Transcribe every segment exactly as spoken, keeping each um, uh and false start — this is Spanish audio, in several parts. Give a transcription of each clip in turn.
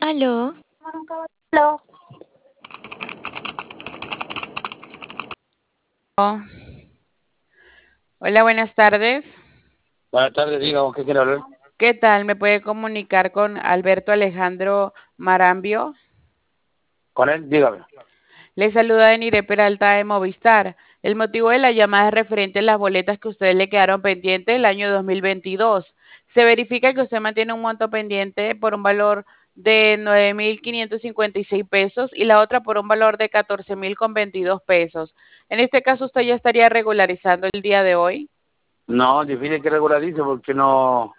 Aló. Aló. Oh, hola, buenas tardes. Buenas tardes, diga, ¿con qué quiere hablar? ¿Qué tal? ¿Me puede comunicar con Alberto Alejandro Marambio? Con él, dígame. Le saluda Denire Peralta de Movistar. El motivo de la llamada es referente a las boletas que a ustedes le quedaron pendientes el año dos mil veintidós. Se verifica que usted mantiene un monto pendiente por un valor de nueve mil quinientos cincuenta y seis pesos y la otra por un valor de catorce mil con veintidós pesos. En este caso, usted ya estaría regularizando el día de hoy. No, difícil que regularice porque no,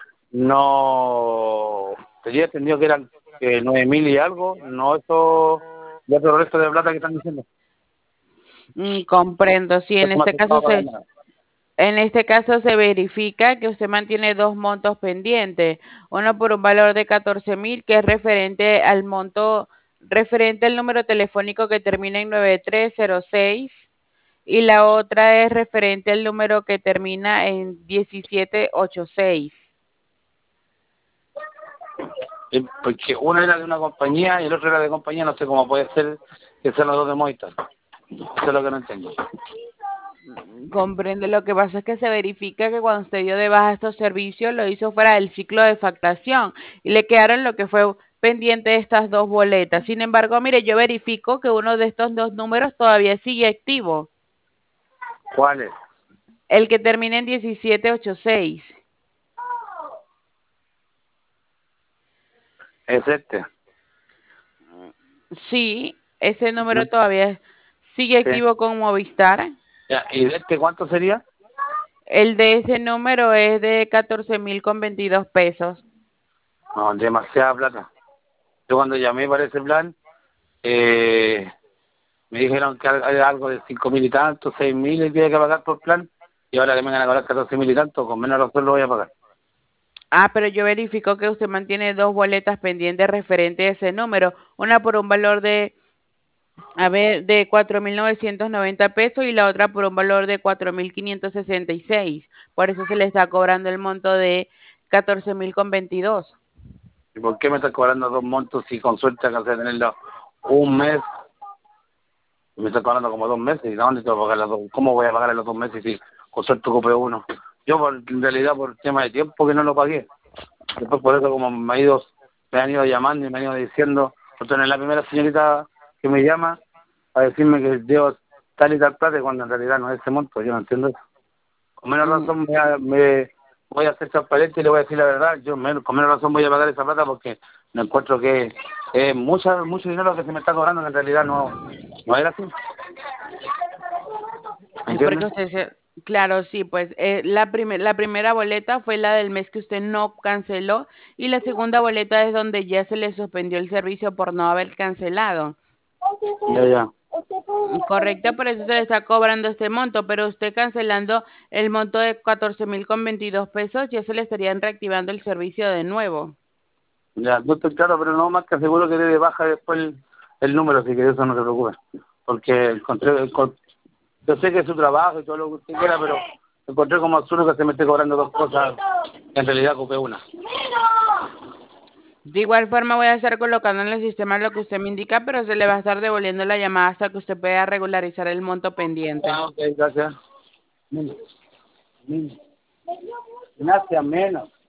no, tenía entendido que eran eh, nueve mil y algo, no eso, ya otro resto de plata que están diciendo. Mm, comprendo. Sí, Es en como este caso aceptado para se, nada. En este caso se verifica que usted mantiene dos montos pendientes, uno por un valor de catorce mil, que es referente al monto, referente al número telefónico que termina en nueve tres cero seis, y la otra es referente al número que termina en diecisiete ochenta y seis. Eh, Porque una era de una compañía y el otro era de compañía, no sé cómo puede ser que sean los dos de Movistar. Eso es lo que no entiendo. Comprende, lo que pasa es que se verifica que cuando usted dio de baja estos servicios lo hizo fuera del ciclo de factación y le quedaron lo que fue pendiente de estas dos boletas. Sin embargo, mire, yo verifico que uno de estos dos números todavía sigue activo, ¿Cuál es? el que termina en diecisiete ochenta y seis. Es este. Sí, ese ¿No? número todavía sigue Sí. activo con Movistar. Ya, ¿y de este cuánto sería? El de ese número es de catorce mil con veintidós pesos. No, demasiada plata. Yo cuando llamé para ese plan, eh, me dijeron que hay algo de cinco mil y tanto, seis mil y tiene que pagar por plan, y ahora que me van a cobrar catorce mil y tanto, con menos razón lo voy a pagar. Ah, pero yo verifico que usted mantiene dos boletas pendientes referente a ese número, una por un valor de, a ver, de cuatro mil novecientos noventa pesos y la otra por un valor de cuatro mil quinientos sesenta y seis. Por eso se le está cobrando el monto de catorce mil con veintidós. ¿Y por qué me están cobrando dos montos si con suerte alcancé a tenerlo un mes? Me están cobrando como dos meses, ¿y dónde tengo que pagar las dos? ¿Cómo voy a pagar los dos meses si con suerte ocupé uno? Yo, por, en realidad, por tema de tiempo que no lo pagué. Después, por eso, como me, ha ido, me han ido llamando y me han ido diciendo, entonces, la primera señorita que me llama a decirme que debo tal y tal plata, cuando en realidad no es ese monto, yo no entiendo eso. Con menos Mm, razón me, me voy a hacer transparente y le voy a decir la verdad. Yo menos, con menos razón voy a pagar esa plata porque me encuentro que es mucha, mucho dinero que se me está cobrando, que en realidad no, no era así. Porque ¿Entiendes? usted se, claro, sí, pues eh, la, primer- la primera boleta fue la del mes que usted no canceló y la segunda boleta es donde ya se le suspendió el servicio por no haber cancelado. Ya, ya. Correcto, por eso se le está cobrando este monto, pero usted cancelando el monto de catorce mil con veintidós pesos, ya se le estarían reactivando el servicio de nuevo. Ya, no estoy claro, pero no más que seguro que debe bajar después el, el número, así que de eso no se preocupe. Porque encontré, encon- yo sé que es su trabajo y todo lo que usted quiera, pero encontré como absurdo que se me esté cobrando dos cosas, en realidad ocupé una. De igual forma voy a estar colocando en el sistema lo que usted me indica, pero se le va a estar devolviendo la llamada hasta que usted pueda regularizar el monto pendiente. Ah, ok, gracias. Menos, menos. Gracias, menos.